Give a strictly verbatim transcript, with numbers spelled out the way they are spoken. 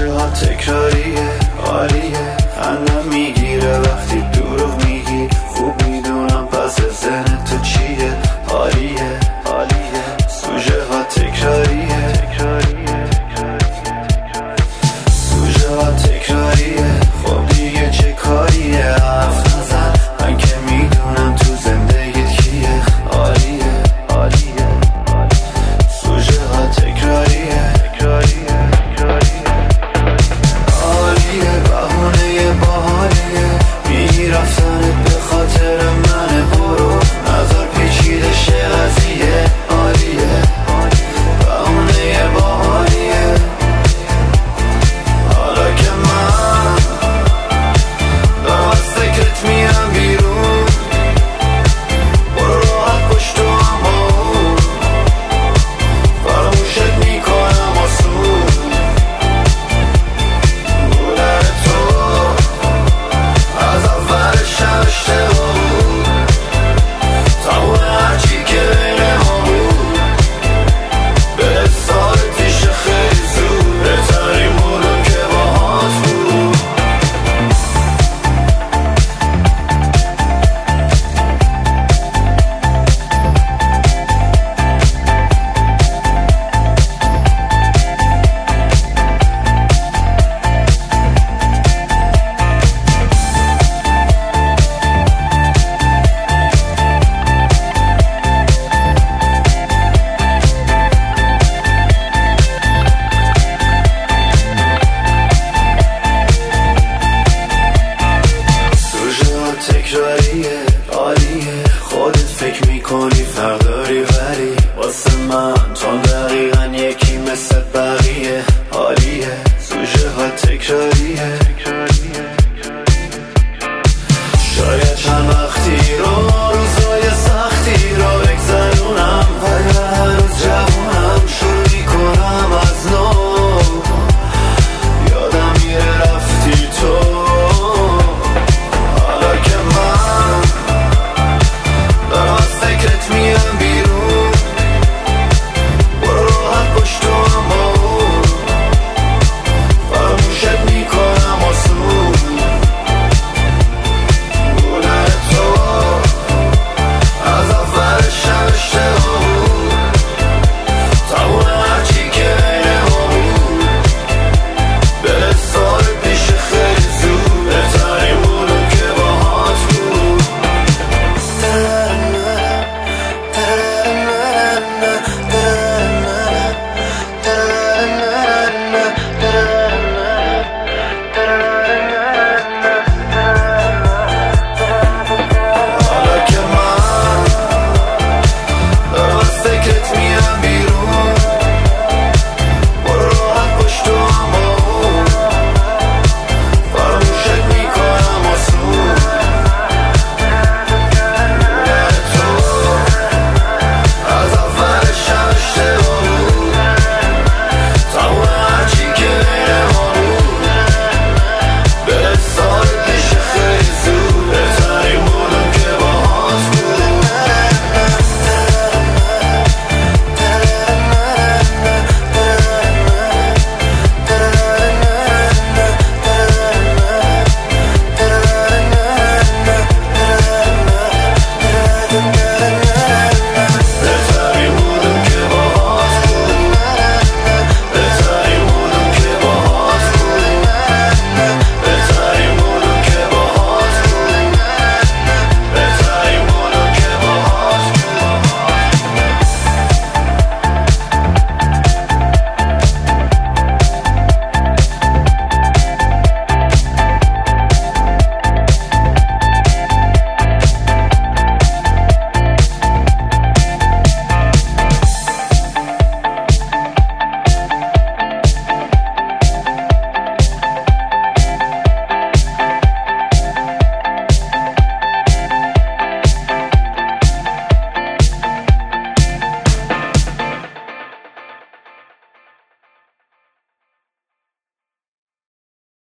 سوژه ها تکراریه، عالیه، خندم میگیره وقتی دروغ میگی. خوب میدونم پس ذهن تو چیه، عالیه عالیه. سوژه ها تکراریه، سوژه ها تکراریه. خب دیگه چه کاریه، حرف نزن، من که میدونم تو زندگیت کیه، عالیه عالیه. سوژه ها تکراریه، عالیه، بهونه باحالیه. میگی رفتنت به خاطر منه، برو نظر پیچیده شه قضیه، عالیه، بهونه باحالیه. حالا که من دارم از فکرت میرم بیرون، برو راحت پشت تو اما فراموشت میکنم آسون. بودن تو از اولش هم اشتباه بود، تمام هرچی که بین ما بود به سال پیش خیلی زود. بهترین بودم که باهات بود. سوژه ها تکراریه، عالیه، خودت فکر میکنی فرق داری ولی واسه من تو دقیقا یکی مثل بقیه، عالیه. سوژه ها تکراریه،